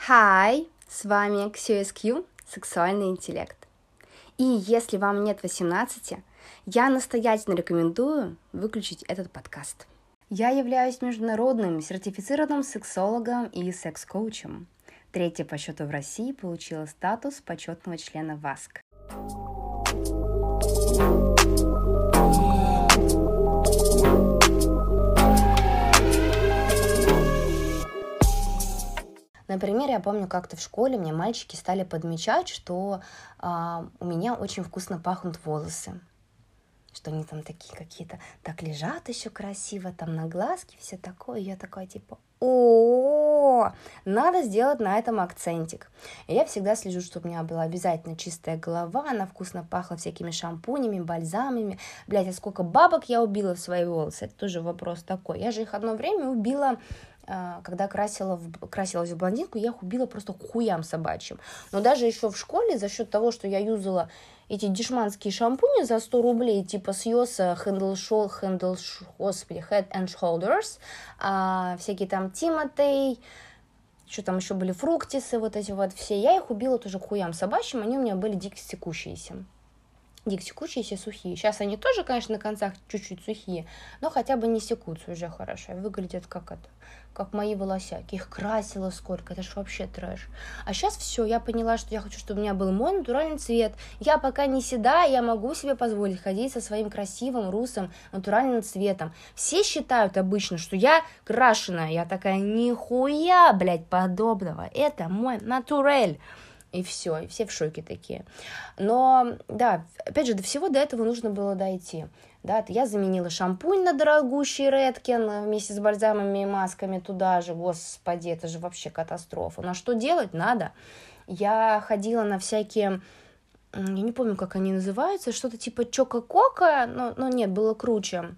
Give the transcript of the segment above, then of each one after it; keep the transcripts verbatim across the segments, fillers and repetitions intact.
Hi, с вами кью эс кью, сексуальный интеллект. И если вам нет восемнадцати, я настоятельно рекомендую выключить этот подкаст. Я являюсь международным сертифицированным сексологом и секс-коучем. Третья по счету в России получила статус почетного члена ВАСК. Например, я помню, как-то в школе мне мальчики стали подмечать, что э, у меня очень вкусно пахнут волосы. Что они там такие какие-то, так лежат еще красиво, там на глазки, все такое. И я такая типа, о, надо сделать на этом акцентик. И я всегда слежу, чтобы у меня была обязательно чистая голова, она вкусно пахла всякими шампунями, бальзамами. Блять, а сколько бабок я убила в свои волосы, это тоже вопрос такой. Я же их одно время убила, когда красила в, красилась в блондинку, я их убила просто к хуям собачьим. Но даже еще в школе за счет того, что я юзала эти дешманские шампуни за сто рублей, типа с Йоса, Handle Shoulder, Handle, господи, Head and Shoulders, а, всякие там Тимотей, что там еще были, фруктисы, вот эти вот все, я их убила тоже к хуям собачьим, они у меня были дико секущиеся. Дико секущиеся, сухие. Сейчас они тоже, конечно, на концах чуть-чуть сухие, но хотя бы не секутся уже хорошо. Выглядят как это, как мои волосяки. Их красила сколько, это ж вообще трэш. А сейчас все, я поняла, что я хочу, чтобы у меня был мой натуральный цвет. Я пока не седая, я могу себе позволить ходить со своим красивым, русым, натуральным цветом. Все считают обычно, что я крашеная. Я такая, нихуя, блядь, подобного. Это мой натурель. И все, и все в шоке такие. Но, да, опять же, до всего до этого нужно было дойти. Да, я заменила шампунь на дорогущий Redken вместе с бальзамами и масками туда же. Господи, это же вообще катастрофа. Но что делать? Надо. Я ходила на всякие, я не помню, как они называются, что-то типа Чока-Кока, но, но нет, было круче.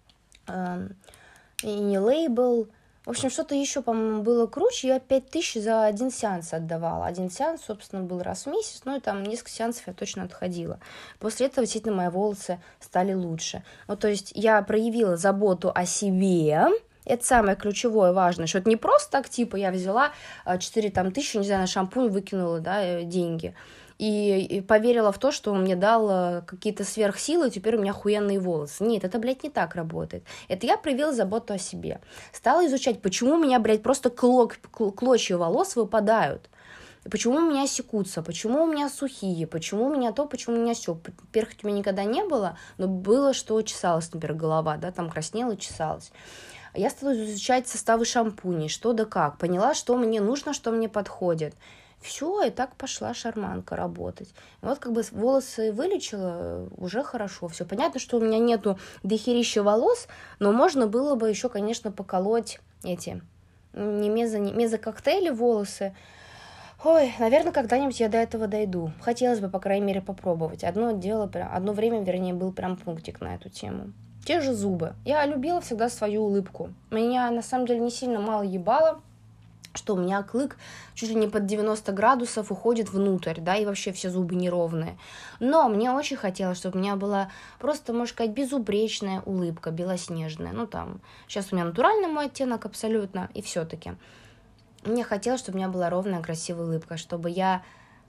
И не лейбл. В общем, что-то еще, по-моему, было круче. Я пять тысяч за один сеанс отдавала. Один сеанс, собственно, был раз в месяц. Ну, и там несколько сеансов я точно отходила. После этого, действительно, мои волосы стали лучше. Ну, то есть я проявила заботу о себе. Это самое ключевое, важное. Что это не просто так, типа, я взяла четыре там, тысячи, не знаю, на шампунь выкинула, да, деньги. И, и поверила в то, что он мне дал какие-то сверхсилы, и теперь у меня охуенные волосы. Нет, это, блядь, не так работает. Это я проявила заботу о себе. Стала изучать, почему у меня, блядь, просто клок, клочья волос выпадают. Почему у меня секутся, почему у меня сухие, почему у меня то, почему у меня все. Перхоть у меня никогда не было, но было, что чесалась, например, голова, да, там краснела, чесалась. Я стала изучать составы шампуней, что да как. Поняла, что мне нужно, что мне подходит. Все, и так пошла шарманка работать. И вот как бы волосы вылечила, уже хорошо. Все понятно, что у меня нету дохерища волос, но можно было бы еще, конечно, поколоть эти не мезо, не мезококтейли волосы. Ой, наверное, когда-нибудь я до этого дойду. Хотелось бы, по крайней мере, попробовать. Одно дело, одно время, вернее, был прям пунктик на эту тему. Те же зубы. Я любила всегда свою улыбку. Меня, на самом деле, не сильно мало ебало, что у меня клык чуть ли не под девяносто градусов уходит внутрь, да, и вообще все зубы неровные. Но мне очень хотелось, чтобы у меня была просто, можно сказать, безупречная улыбка, белоснежная. Ну, там, сейчас у меня натуральный мой оттенок абсолютно, и все-таки. Мне хотелось, чтобы у меня была ровная, красивая улыбка, чтобы я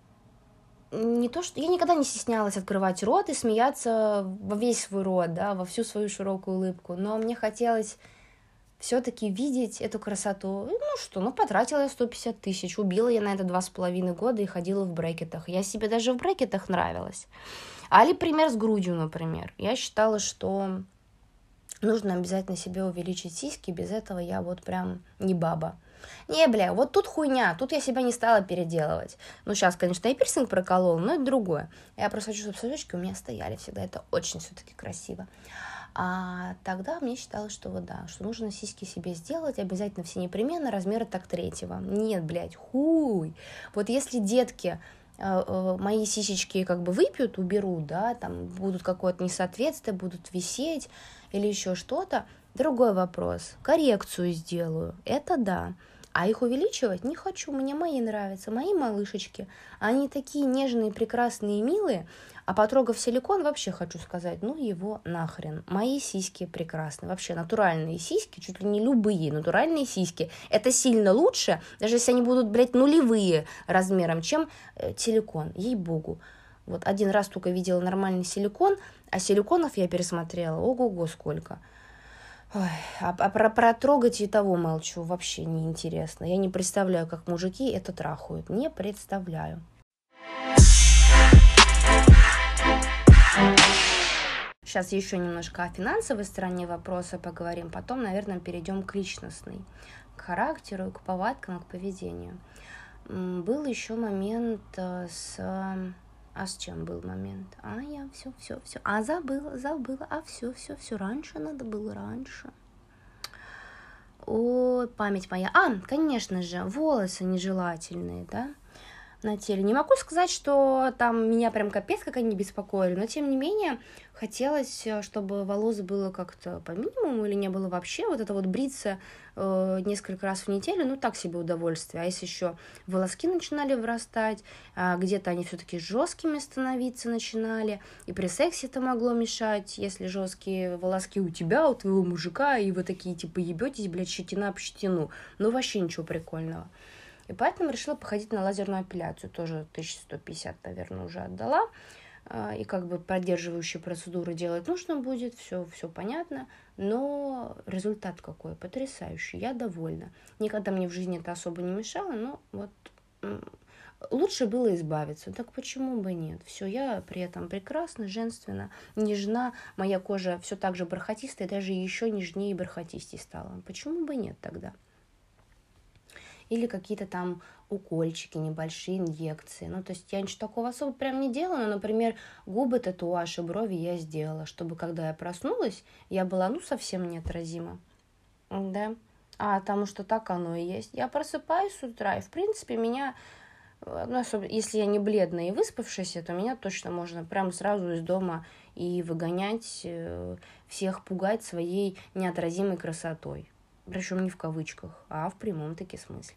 не то, что... Я никогда не стеснялась открывать рот и смеяться во весь свой рот, да, во всю свою широкую улыбку, но мне хотелось все-таки видеть эту красоту. Ну что, ну потратила я сто пятьдесят тысяч, убила я на это два с половиной года и ходила в брекетах. Я себе даже в брекетах нравилась. Али пример с грудью, например. Я считала, что нужно обязательно себе увеличить сиськи, без этого я вот прям не баба. Не, бля, вот тут хуйня, тут я себя не стала переделывать. Ну, сейчас, конечно, я пирсинг проколола, но это другое. Я просто хочу, чтобы сосочки у меня стояли всегда, это очень все-таки красиво. А тогда мне считалось, что вот да, что нужно сиськи себе сделать, обязательно все непременно, размера так третьего. Нет, блядь, хуй. Вот если детки э, э, мои сисечки как бы выпьют, уберут, да, там будут какое-то несоответствие, будут висеть или еще что-то, другой вопрос. Коррекцию сделаю, это да. А их увеличивать не хочу, мне мои нравятся, мои малышечки. Они такие нежные, прекрасные, милые, а потрогав силикон, вообще хочу сказать, ну его нахрен. Мои сиськи прекрасны, вообще натуральные сиськи, чуть ли не любые натуральные сиськи. Это сильно лучше, даже если они будут, блядь, нулевые размером, чем э, силикон, ей-богу. Вот один раз только видела нормальный силикон, а силиконов я пересмотрела, ого-го сколько. Ой, а, а про, про трогать и того молчу, вообще неинтересно. Я не представляю, как мужики это трахают, не представляю. Сейчас еще немножко о финансовой стороне вопроса поговорим, потом, наверное, перейдем к личностной, к характеру, к повадкам, к поведению. Был еще момент с... А с чем был момент? А я все, все, все. А забыла, забыла. А все, все, все. Раньше надо было, раньше. О, память моя. А, конечно же, волосы нежелательные, да, на теле. Не могу сказать, что там меня прям капец как они беспокоили, но тем не менее хотелось, чтобы волос было как-то по минимуму или не было вообще. Вот это вот бриться э, несколько раз в неделю, ну так себе удовольствие. А если еще волоски начинали вырастать, а где-то они все-таки жесткими становиться начинали, и при сексе это могло мешать, если жесткие волоски у тебя, у твоего мужика, и вы такие типа ебетесь, блядь, щетина об щетину. Ну вообще ничего прикольного. И поэтому решила походить на лазерную эпиляцию. Тоже тысяча сто пятьдесят, наверное, уже отдала. И как бы поддерживающие процедуры делать нужно будет. Все, все понятно. Но результат какой? Потрясающий. Я довольна. Никогда мне в жизни это особо не мешало. Но вот лучше было избавиться. Так почему бы нет? Все, я при этом прекрасна, женственна, нежна. Моя кожа все так же бархатистая. Даже еще нежнее и бархатистей стала. Почему бы нет тогда? Или какие-то там укольчики, небольшие инъекции. Ну, то есть я ничего такого особо прям не делала, но, например, губы, татуаж и брови я сделала, чтобы, когда я проснулась, я была, ну, совсем неотразима. Да. А потому что так оно и есть. Я просыпаюсь с утра, и, в принципе, меня, ну, особенно, если я не бледная и выспавшаяся, то меня точно можно прям сразу из дома и выгонять, всех пугать своей неотразимой красотой. Причем не в кавычках, а в прямом-таки смысле.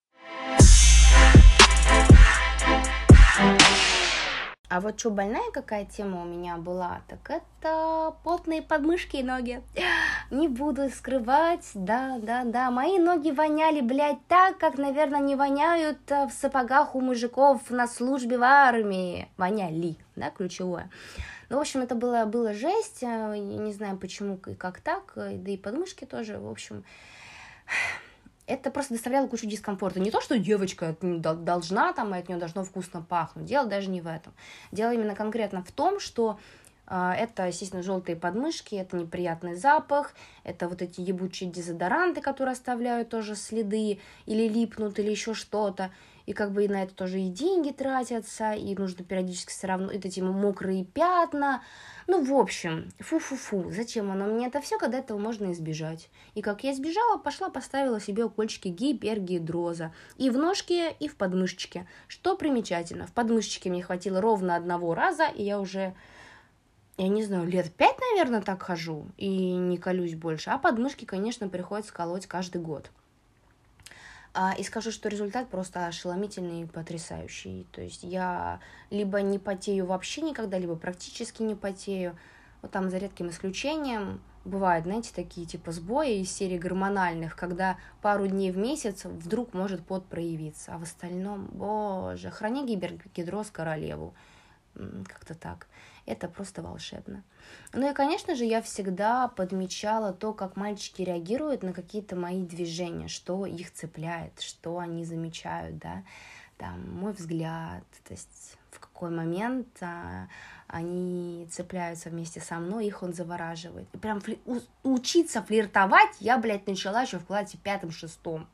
А вот что, больная какая тема у меня была, так это потные подмышки и ноги. Не буду скрывать, да, да, да, мои ноги воняли, блядь, так, как, наверное, не воняют в сапогах у мужиков на службе в армии. Воняли, да, ключевое. Ну, в общем, это было, было жесть, я не знаю, почему и как так, да и подмышки тоже, в общем, это просто доставляло кучу дискомфорта. Не то, что девочка должна там, и от нее должно вкусно пахнуть, дело даже не в этом. Дело именно конкретно в том, что э, это, естественно, желтые подмышки, это неприятный запах, это вот эти ебучие дезодоранты, которые оставляют тоже следы, или липнут, или еще что-то. И как бы и на это тоже и деньги тратятся, и нужно периодически все равно, это эти мокрые пятна. Ну, в общем, фу-фу-фу, зачем оно мне это все, когда этого можно избежать? И как я избежала, пошла, поставила себе укольчики гипергидроза. И в ножке, и в подмышечке. Что примечательно, в подмышечке мне хватило ровно одного раза, и я уже, я не знаю, лет пять, наверное, так хожу, и не колюсь больше. А подмышки, конечно, приходится колоть каждый год. И скажу, что результат просто ошеломительный и потрясающий. То есть я либо не потею вообще никогда, либо практически не потею. Вот там за редким исключением бывают, знаете, такие типа сбои из серии гормональных, когда пару дней в месяц вдруг может пот проявиться. А в остальном, боже, храни гипергидроз королеву. Как-то так. Это просто волшебно. Ну и, конечно же, я всегда подмечала то, как мальчики реагируют на какие-то мои движения, что их цепляет, что они замечают, да, там, мой взгляд, то есть в какой момент а, они цепляются вместе со мной, их он завораживает. И прям фли- у- учиться флиртовать я, блядь, начала еще в классе пятом-шестом.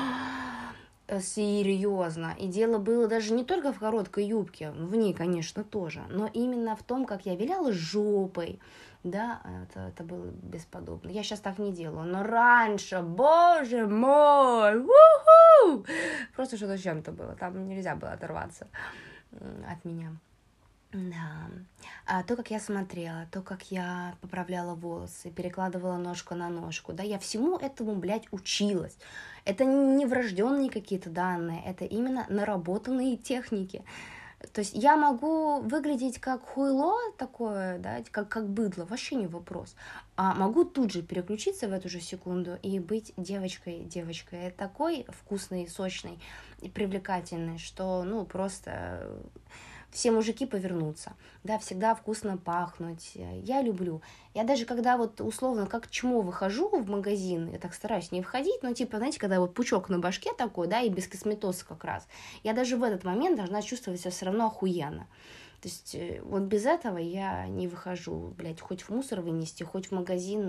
Серьезно. И дело было даже не только в короткой юбке, в ней, конечно, тоже, но именно в том, как я виляла жопой. Да, это, это было бесподобно. Я сейчас так не делаю, но раньше, боже мой, у-ху! Просто что-то с чем-то было. Там нельзя было оторваться от меня. Да. А то, как я смотрела, то, как я поправляла волосы, перекладывала ножку на ножку, да, я всему этому, блядь, училась. Это не врожденные какие-то данные, это именно наработанные техники. То есть я могу выглядеть как хуйло такое, да, как, как быдло, вообще не вопрос. А могу тут же переключиться в эту же секунду и быть девочкой, девочкой такой вкусной, сочной и привлекательной, что, ну, просто все мужики повернутся, да, всегда вкусно пахнуть, я люблю. Я даже когда вот условно как чмо выхожу в магазин, я так стараюсь не входить, но типа, знаете, когда вот пучок на башке такой, да, и без косметоса как раз, я даже в этот момент должна чувствовать себя все равно охуенно. То есть вот без этого я не выхожу, блядь, хоть в мусор вынести, хоть в магазин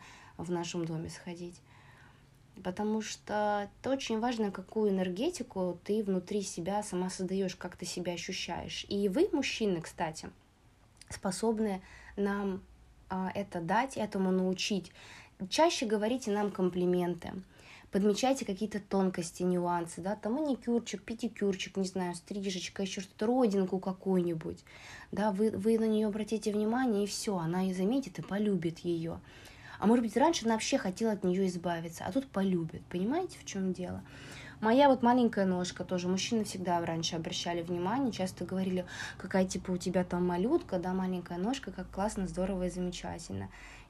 в нашем доме сходить. Потому что это очень важно, какую энергетику ты внутри себя сама создаешь, как ты себя ощущаешь. И вы, мужчины, кстати, способны нам а, это дать, этому научить. Чаще говорите нам комплименты, подмечайте какие-то тонкости, нюансы, да, там маникюрчик, педикюрчик, не знаю, стрижечка, еще что-то, родинку какую-нибудь, да, вы, вы на нее обратите внимание, и все, она и заметит, и полюбит ее. А может быть, раньше она вообще хотела от нее избавиться, а тут полюбит. Понимаете, в чем дело? Моя вот маленькая ножка тоже. Мужчины всегда раньше обращали внимание, часто говорили, какая типа у тебя там малютка, да, маленькая ножка, как классно, здорово и замечательно.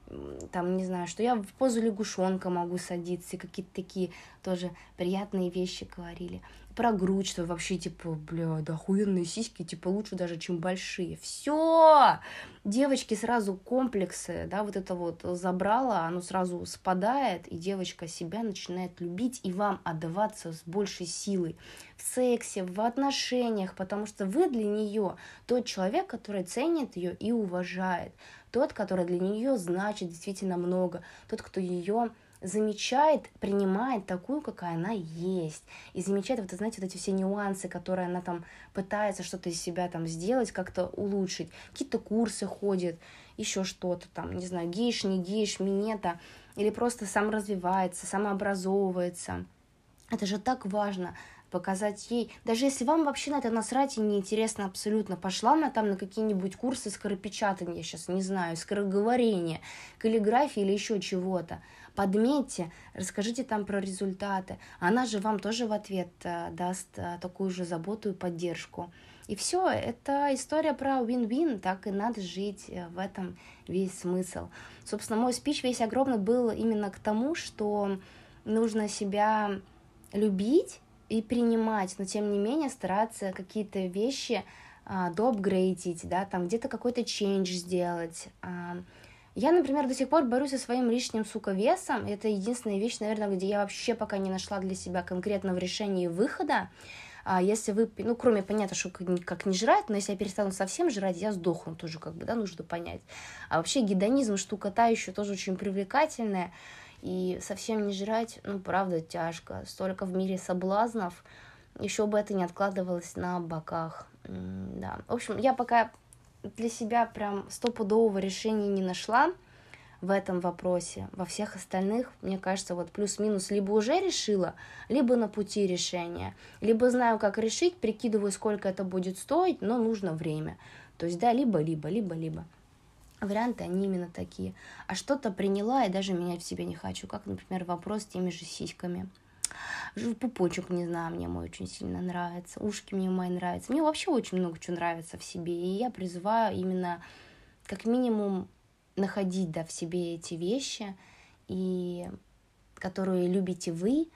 Там, не знаю, что я в позу лягушонка могу садиться, и какие-то такие тоже приятные вещи говорили. Про грудь, что вообще, типа, бля, да охуенные сиськи, типа, лучше даже, чем большие. Все! Девочки сразу комплексы, да, вот это вот забрало, оно сразу спадает, и девочка себя начинает любить и вам отдаваться с большей силой в сексе, в отношениях, потому что вы для нее тот человек, который ценит ее и уважает, тот, который для нее значит действительно много, тот, кто ее замечает, принимает такую, какая она есть, и замечает, вот, знаете, вот эти все нюансы, которые она там пытается что-то из себя там сделать, как-то улучшить, какие-то курсы ходит, еще что-то там, не знаю, гейш, не гейш, минета, или просто сам развивается, самообразовывается. Это же так важно, показать ей, даже если вам вообще на это насрать и неинтересно абсолютно, пошла она там на какие-нибудь курсы скоропечатания, сейчас не знаю, скороговорения, каллиграфии или еще чего-то, подметьте, расскажите там про результаты, она же вам тоже в ответ а, даст а, такую же заботу и поддержку. И все, это история про win-win, так и надо жить, в этом весь смысл. Собственно, мой спич весь огромный был именно к тому, что нужно себя любить и принимать, но тем не менее стараться какие-то вещи а, доапгрейдить, да, там где-то какой-то change сделать. А, я, например, до сих пор борюсь со своим лишним, сука, весом. Это единственная вещь, наверное, где я вообще пока не нашла для себя конкретного решения и выхода. А если вы, ну, кроме, понятно, что как не жрать, но если я перестану совсем жрать, я сдохну тоже, как бы, да, нужно понять. А вообще гедонизм, штука та еще тоже очень привлекательная. И совсем не жрать, ну, правда, тяжко. Столько в мире соблазнов, еще бы это не откладывалось на боках. Да. В общем, я пока для себя прям стопудового решения не нашла в этом вопросе. Во всех остальных, мне кажется, вот плюс-минус либо уже решила, либо на пути решения. Либо знаю, как решить, прикидываю, сколько это будет стоить, но нужно время. То есть, да, либо-либо, либо-либо. Варианты, они именно такие. А что-то приняла и даже менять в себе не хочу. Как, например, вопрос с теми же сиськами. Пупочек, не знаю, мне мой очень сильно нравится. Ушки мне мои нравятся. Мне вообще очень много чего нравится в себе. И я призываю именно, как минимум, находить, да, в себе эти вещи, и которые любите вы,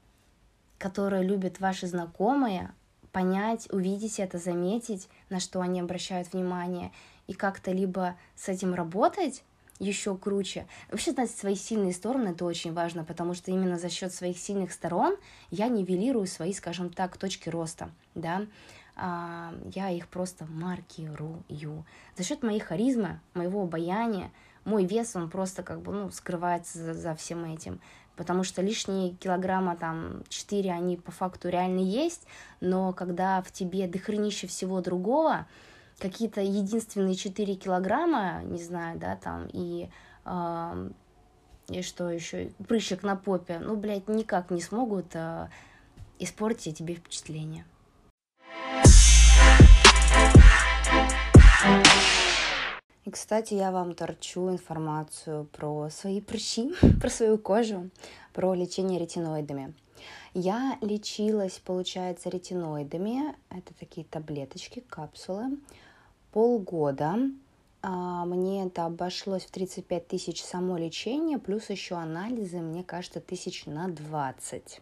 которые любят ваши знакомые, понять, увидеть это, заметить, на что они обращают внимание, и как-то либо с этим работать еще круче. Вообще знать свои сильные стороны, это очень важно, потому что именно за счет своих сильных сторон я нивелирую свои, скажем так, точки роста, да, а, я их просто маркирую. За счет моей харизмы, моего обаяния, мой вес, он просто как бы, ну, скрывается за, за всем этим, потому что лишние килограмма, там, четыре, они по факту реально есть, но когда в тебе дохренище всего другого, какие-то единственные четыре килограмма, не знаю, да, там, и, э, и что еще, прыщик на попе, ну, блядь, никак не смогут э, испортить тебе впечатление. И, кстати, я вам торчу информацию про свои прыщи, про свою кожу, про лечение ретиноидами. Я лечилась, получается, ретиноидами. Это такие таблеточки, капсулы. Полгода. А, мне это обошлось в тридцать пять тысяч само лечение, плюс еще анализы, мне кажется, тысяч на двадцать.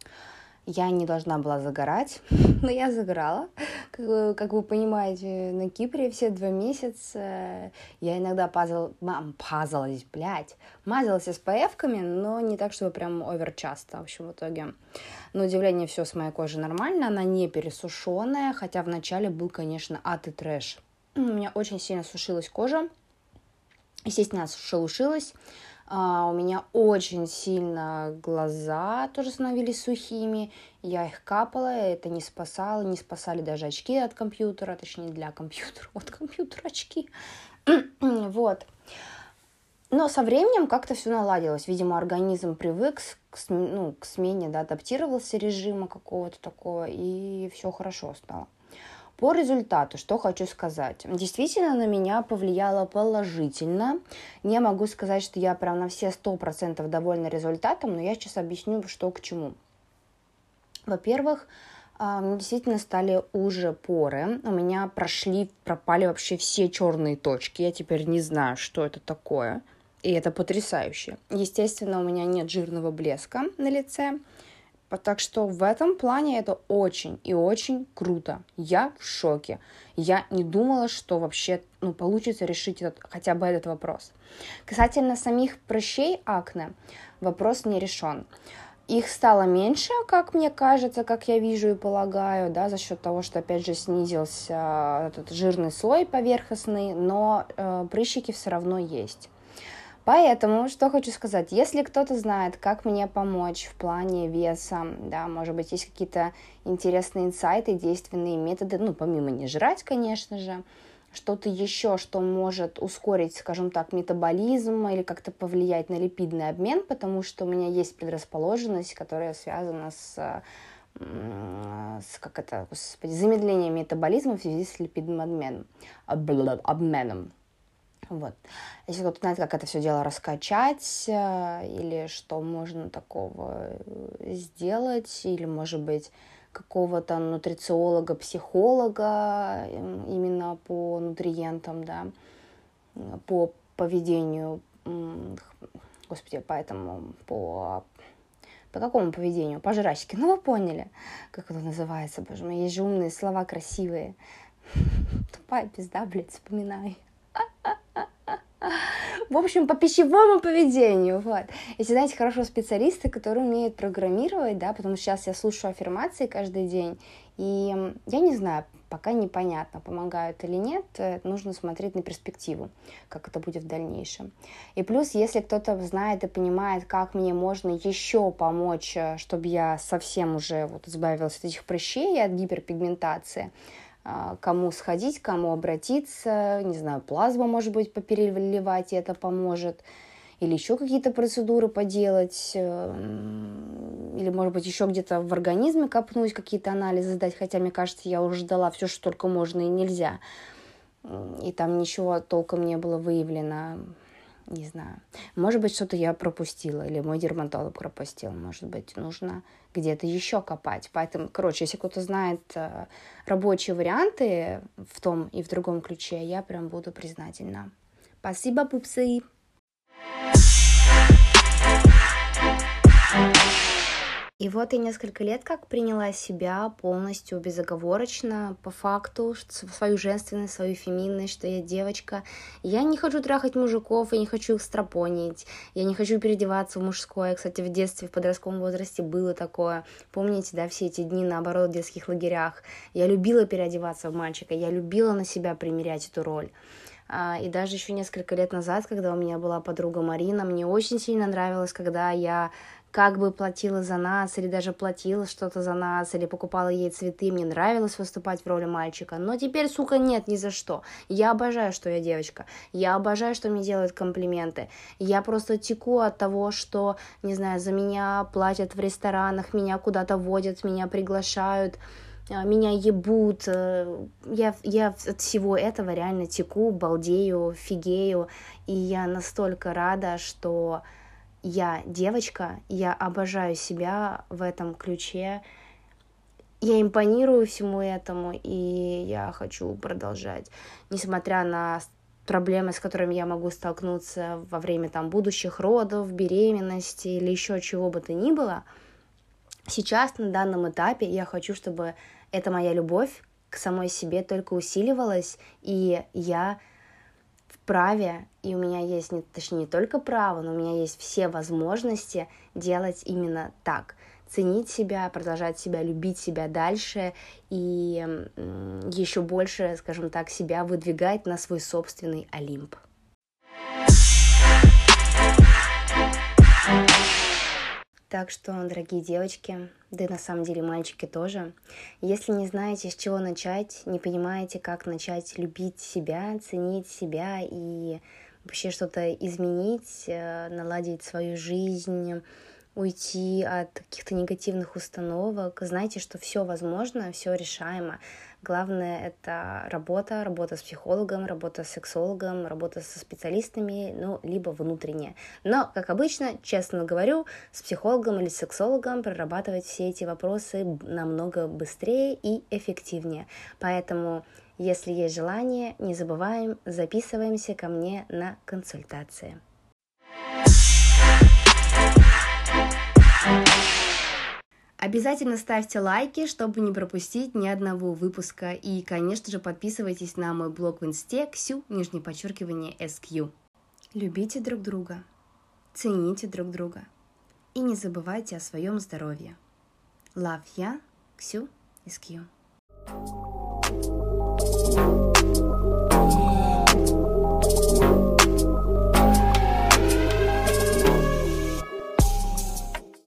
Я не должна была загорать, но я загорала. Как вы, как вы понимаете, на Кипре все два месяца я иногда пазал, пазалась, блядь, мазалась эс пэ эф-ками, но не так, чтобы прям овер часто. В общем, в итоге, на удивление, все с моей кожей нормально, она не пересушенная, хотя вначале был, конечно, ад и трэш. У меня очень сильно сушилась кожа, естественно, шелушилась. Uh, у меня очень сильно глаза тоже становились сухими, я их капала, это не спасало, не спасали даже очки от компьютера, точнее для компьютера, от компьютера очки, вот. Но со временем как-то все наладилось, видимо, организм привык к, ну, к смене, да, адаптировался режима какого-то такого, и все хорошо стало. По результату, что хочу сказать. Действительно, на меня повлияло положительно. Не могу сказать, что я прям на все сто процентов довольна результатом, но я сейчас объясню, что к чему. Во-первых, мне действительно стали уже поры. У меня прошли, пропали вообще все черные точки. Я теперь не знаю, что это такое. И это потрясающе. Естественно, у меня нет жирного блеска на лице. Так что в этом плане это очень и очень круто. Я в шоке. Я не думала, что вообще ну, получится решить этот, хотя бы этот вопрос. Касательно самих прыщей акне, вопрос не решен. Их стало меньше, как мне кажется, как я вижу и полагаю, да, за счет того, что, опять же, снизился этот жирный слой поверхностный, но э, прыщики все равно есть. Поэтому, что хочу сказать, если кто-то знает, как мне помочь в плане веса, да, может быть, есть какие-то интересные инсайты, действенные методы, ну, помимо не жрать, конечно же, что-то еще, что может ускорить, скажем так, метаболизм или как-то повлиять на липидный обмен, потому что у меня есть предрасположенность, которая связана с, с как это, господи, замедлением метаболизма в связи с липидным обменом. обменом. Вот. Если кто-то знает, как это все дело раскачать, или что можно такого сделать, или, может быть, какого-то нутрициолога, психолога именно по нутриентам, да, по поведению, господи, поэтому по... По какому поведению? По жрачке. Ну, вы поняли, как это называется, боже мой. Есть же умные слова, красивые. Тупая пизда, блядь, вспоминай. В общем, по пищевому поведению, вот. Если, знаете, хорошего специалиста, который умеет программировать, да, потому что сейчас я слушаю аффирмации каждый день, и я не знаю, пока непонятно, помогают или нет, нужно смотреть на перспективу, как это будет в дальнейшем. И плюс, если кто-то знает и понимает, как мне можно еще помочь, чтобы я совсем уже вот избавилась от этих прыщей и от гиперпигментации, кому сходить, кому обратиться, не знаю, плазму, может быть, попереливать, и это поможет, или еще какие-то процедуры поделать, или, может быть, еще где-то в организме копнуть, какие-то анализы сдать, хотя, мне кажется, я уже сдала все, что только можно и нельзя, и там ничего толком не было выявлено, не знаю. Может быть, что-то я пропустила, или мой дерматолог пропустил, может быть, нужно где-то еще копать. Поэтому, короче, если кто-то знает э, рабочие варианты в том и в другом ключе, я прям буду признательна. Спасибо, пупсы! И вот я несколько лет как приняла себя полностью безоговорочно, по факту, свою женственность, свою феминность, что я девочка. Я не хочу трахать мужиков, я не хочу их стропонить, я не хочу переодеваться в мужское. Кстати, в детстве, в подростковом возрасте было такое. Помните, да, все эти дни, наоборот, в детских лагерях. Я любила переодеваться в мальчика, я любила на себя примерять эту роль. И даже еще несколько лет назад, когда у меня была подруга Марина, мне очень сильно нравилось, когда я как бы платила за нас, или даже платила что-то за нас, или покупала ей цветы, мне нравилось выступать в роли мальчика, но теперь, сука, нет, ни за что. Я обожаю, что я девочка, я обожаю, что мне делают комплименты, я просто теку от того, что, не знаю, за меня платят в ресторанах, меня куда-то водят, меня приглашают, меня ебут, я, я от всего этого реально теку, балдею, фигею, и я настолько рада, что я девочка, я обожаю себя в этом ключе, я импонирую всему этому, и я хочу продолжать, несмотря на проблемы, с которыми я могу столкнуться во время там будущих родов, беременности или еще чего бы то ни было. Сейчас, на данном этапе, я хочу, чтобы эта моя любовь к самой себе только усиливалась, и я вправе, и у меня есть, точнее, не только право, но у меня есть все возможности делать именно так. Ценить себя, продолжать себя, любить себя дальше и еще больше, скажем так, себя выдвигать на свой собственный Олимп. Так что, дорогие девочки, да и на самом деле мальчики тоже, если не знаете, с чего начать, не понимаете, как начать любить себя, ценить себя и вообще что-то изменить, наладить свою жизнь, уйти от каких-то негативных установок, знайте, что все возможно, все решаемо. Главное — это работа, работа с психологом, работа с сексологом, работа со специалистами, ну, либо внутренне. Но, как обычно, честно говорю, с психологом или сексологом прорабатывать все эти вопросы намного быстрее и эффективнее. Поэтому, если есть желание, не забываем, записываемся ко мне на консультации. Обязательно ставьте лайки, чтобы не пропустить ни одного выпуска. И, конечно же, подписывайтесь на мой блог в инсте Ксю, нижнее подчеркивание, эс кью. Любите друг друга, цените друг друга и не забывайте о своем здоровье. Love я, Ксю, эс кью.